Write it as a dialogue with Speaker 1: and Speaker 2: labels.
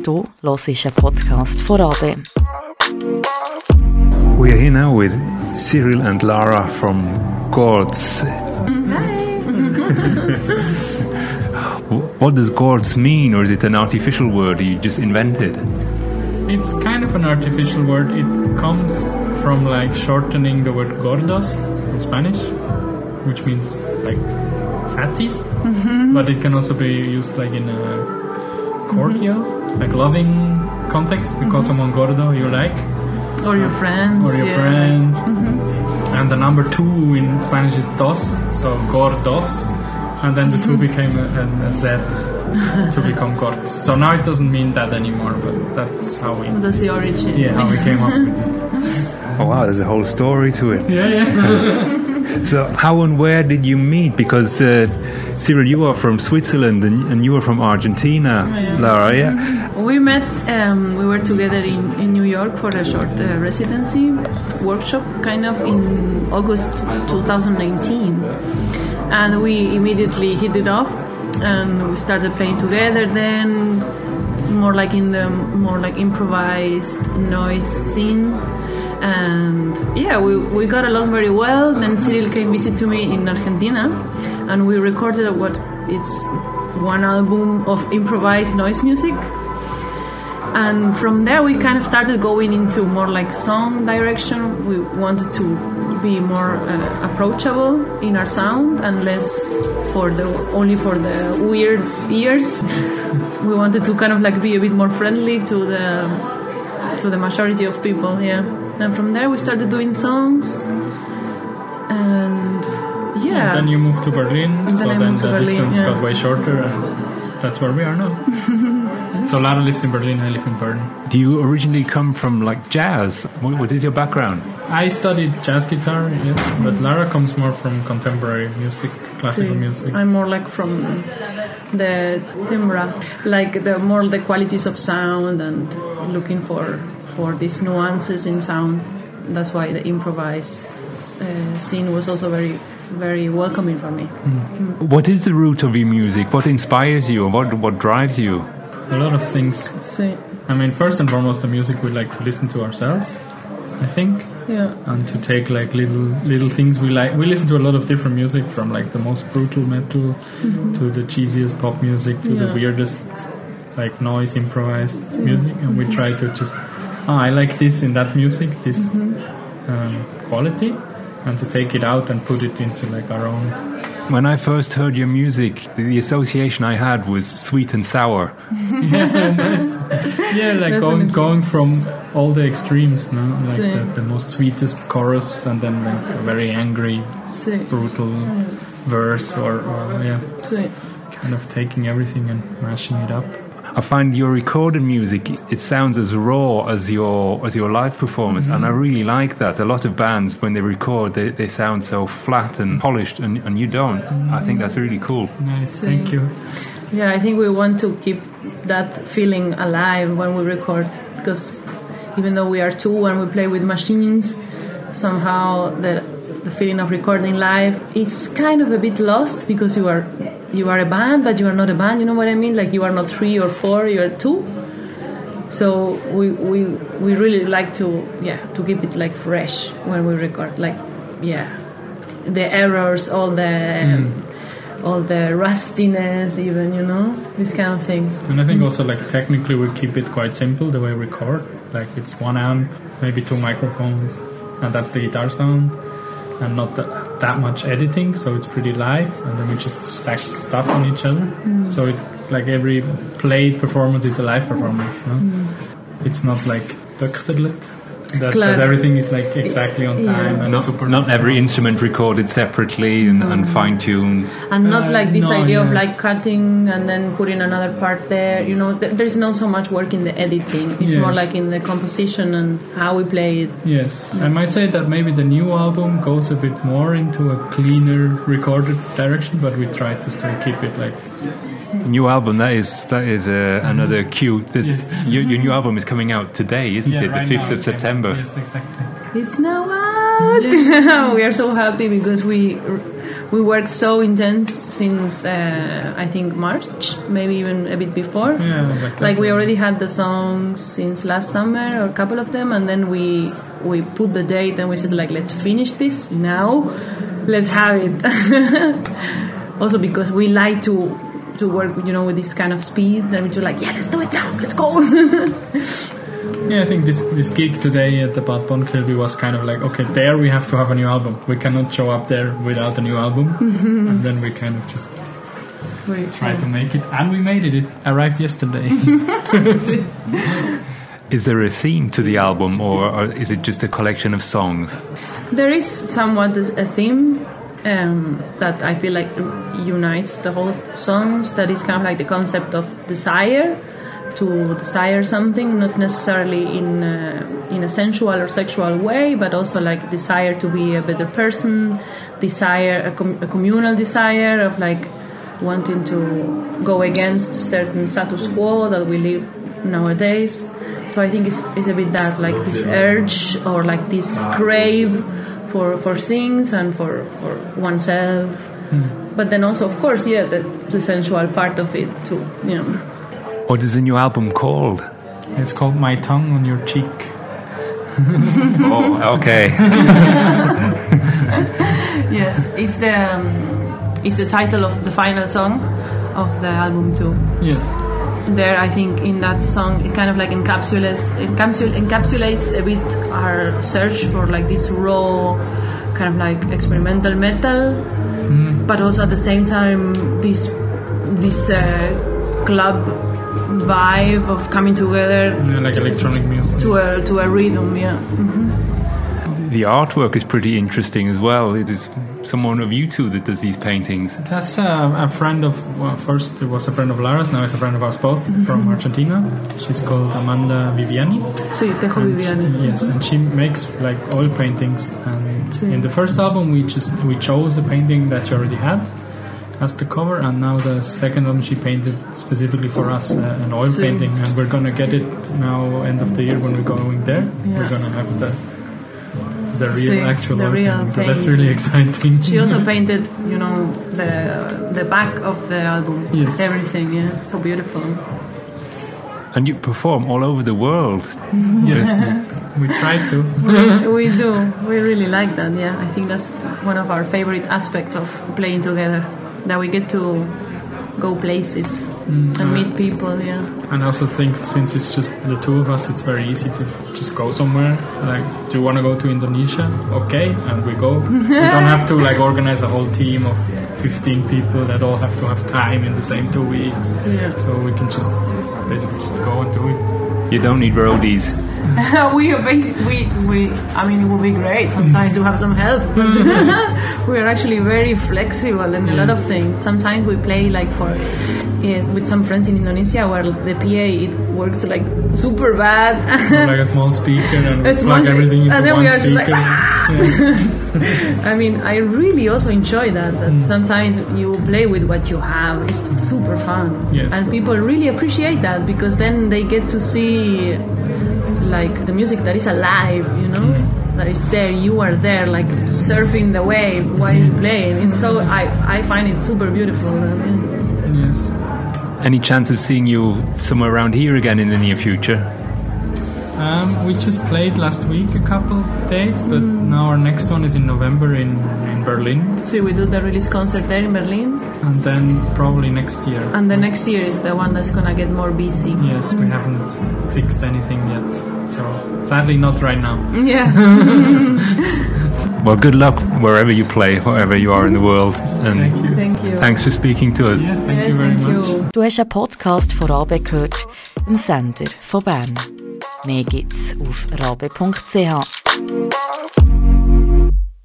Speaker 1: Du hörst einen Podcast von RABE.
Speaker 2: We are here now with Cyril and Lara from Gourds.
Speaker 3: Hi!
Speaker 2: What does Gourds mean, or is it an artificial word you just invented?
Speaker 3: It's kind of an artificial word. It comes from like shortening the word gordos in Spanish, which means like fatties, but it can also be used like in a cordial, like loving context. You call someone gordo, you like.
Speaker 4: Or your friends.
Speaker 3: Or your friends. And the number 2 in Spanish is dos, so gordos. And then the 2 became a Z to become gordos. So now it doesn't mean that anymore, but that's how we...
Speaker 4: That's the origin.
Speaker 3: Yeah, how we came up with it.
Speaker 2: Oh wow, there's a whole story to it.
Speaker 3: Yeah.
Speaker 2: So how and where did you meet? Because Cyril, you are from Switzerland and you are from Argentina, Lara, yeah?
Speaker 4: We met, we were together in New York for a short residency workshop, kind of in August 2019. And we immediately hit it off, and we started playing together then, more like in the more like improvised noise scene. And yeah, we got along very well. Then Cyril came visit to me in Argentina, and we recorded it's one album of improvised noise music. And from there we kind of started going into more like song direction. We wanted to be more approachable in our sound and less only for the weird ears. We wanted to kind of like be a bit more friendly to the majority of people, yeah. And from there we started doing songs, and yeah.
Speaker 3: And then you moved to Berlin, so then the distance got way shorter, and that's where we are now. So Lara lives in Berlin, I live in Bern.
Speaker 2: Do you originally come from like jazz? What is your background?
Speaker 3: I studied jazz guitar, yes, but Lara comes more from contemporary music, classical music.
Speaker 4: I'm more like from the timbra, like the qualities of sound and looking for these nuances in sound. That's why the improvised scene was also very, very welcoming for me.
Speaker 2: What is the root of your music? What inspires you? What drives you?
Speaker 3: A lot of things. I mean, first and foremost, the music we like to listen to ourselves, I think.
Speaker 4: Yeah.
Speaker 3: And to take like little things we like. We listen to a lot of different music, from like the most brutal metal to the cheesiest pop music to the weirdest like noise improvised music, and we try to just I like this in that music, this quality, and to take it out and put it into like our own.
Speaker 2: When I first heard your music, the association I had was sweet and sour.
Speaker 3: Yeah, nice. Yeah, like going from all the extremes, no? Like the most sweetest chorus, and then like a very angry, brutal verse, or kind of taking everything and mashing it up.
Speaker 2: I find your recorded music, it sounds as raw as your live performance, and I really like that. A lot of bands, when they record, they sound so flat and polished, and you don't. I think that's really cool.
Speaker 3: Nice, thank you.
Speaker 4: Yeah, I think we want to keep that feeling alive when we record, because even though we are two and we play with machines, somehow the feeling of recording live, it's kind of a bit lost, because you are a band, but you are not a band, you know what I mean? Like, you are not 3 or 4, you are 2. So we really like to keep it like fresh when we record, like the errors, all the rustiness, even, you know, these kind of things.
Speaker 3: And I think also, like, technically we keep it quite simple the way we record. Like, it's 1 amp, maybe 2 microphones, and that's the guitar sound, and not that much editing, so it's pretty live, and then we just stack stuff on each other. So it, like, every played performance is a live performance, no? It's not like that everything is like exactly on time and
Speaker 2: not every instrument recorded separately and fine-tuned,
Speaker 4: and not like this idea of like cutting and then putting another part there, you know. There's not so much work in the editing, it's more like in the composition and how we play it.
Speaker 3: I might say that maybe the new album goes a bit more into a cleaner recorded direction, but we try to still keep it like
Speaker 2: new album. That is another cue. Your new album is coming out today, isn't it? The 5th of September.
Speaker 3: Yes, exactly.
Speaker 4: It's now out. out. We are so happy because we worked so intense since I think March, maybe even a bit before. Like we already had the songs since last summer, or a couple of them, and then we put the date and we said like, let's finish this now, let's have it. Also because we like to work, with this kind of speed, and we're just like, yeah, let's do it now, let's go.
Speaker 3: Yeah, I think this gig today at the Bad Bonn-Kilby was kind of like, okay, there we have to have a new album. We cannot show up there without a new album. And then we kind of just tried to make it. And we made it. It arrived yesterday.
Speaker 2: Is there a theme to the album, or is it just a collection of songs?
Speaker 4: There is somewhat a theme that I feel like unites the whole songs. That is kind of like the concept of desire. To desire something, not necessarily in a sensual or sexual way, but also like desire to be a better person, desire, a communal desire of like wanting to go against certain status quo that we live nowadays. So I think it's a bit that, like this urge or like this crave for things and for oneself. But then also, of course, the sensual part of it too,
Speaker 2: What is the new album called?
Speaker 3: It's called My Tongue on Your Cheek.
Speaker 2: Oh, okay.
Speaker 4: Yes, it's the title of the final song of the album too.
Speaker 3: Yes.
Speaker 4: There, I think in that song, it kind of like encapsulates a bit our search for like this raw, kind of like experimental metal, but also at the same time this club vibe of coming together,
Speaker 3: like electronic music
Speaker 4: to a rhythm.
Speaker 2: The artwork is pretty interesting as well. It is someone of you two that does these paintings.
Speaker 3: That's a friend of, first it was a friend of Lara's, now it's a friend of ours both, from Argentina. She's called Amanda Viviani.
Speaker 4: Sí, Tejo Viviani.
Speaker 3: Yes, and she makes like oil paintings, and in the first album we chose the painting that she already had as the cover, and now the second album she painted specifically for us an oil painting, and we're gonna get it now end of the year when we're going there. We're gonna have the real actual oil painting, so that's really exciting.
Speaker 4: She also painted the back of the album.
Speaker 3: Yes.
Speaker 4: Everything, so beautiful.
Speaker 2: And you perform all over the world.
Speaker 3: Yes. We try to.
Speaker 4: We do. We really like that, I think that's one of our favorite aspects of playing together, that we get to go places and meet people,
Speaker 3: And I also think since it's just the two of us, it's very easy to just go somewhere. Like, do you want to go to Indonesia? Okay, and we go. We don't have to like organize a whole team of 15 people that all have to have time in the same 2 weeks. So we can just basically just go and do it.
Speaker 2: You don't need roadies.
Speaker 4: I mean, it would be great sometimes to have some help. We are actually very flexible in a lot of things. Sometimes we play like with some friends in Indonesia where the PA, it works like super bad.
Speaker 3: Like a small speaker and plug everything into one speaker.
Speaker 4: I mean, I really also enjoy that sometimes you play with what you have. It's super fun. And people really appreciate that, because then they get to see like the music that is alive, that is there. You are there, like surfing the wave while you're playing. And so I find it super beautiful.
Speaker 3: Yes.
Speaker 2: Any chance of seeing you somewhere around here again in the near future?
Speaker 3: We just played last week a couple dates, but now our next one is in November in Berlin.
Speaker 4: So we do the release concert there in Berlin.
Speaker 3: And then probably next year.
Speaker 4: And the next year is the one that's going to get more busy.
Speaker 3: Yes, we haven't fixed anything yet. So sadly not right now.
Speaker 4: Yeah.
Speaker 2: Well, good luck wherever you play, wherever you are in the world. And
Speaker 3: thank you.
Speaker 4: Thank you.
Speaker 2: Thanks for speaking to us.
Speaker 3: Yes, thank you very much.
Speaker 1: Du hast einen Podcast von Rabe gehört, im Sender von Bern. Mehr gibt's auf rabe.ch.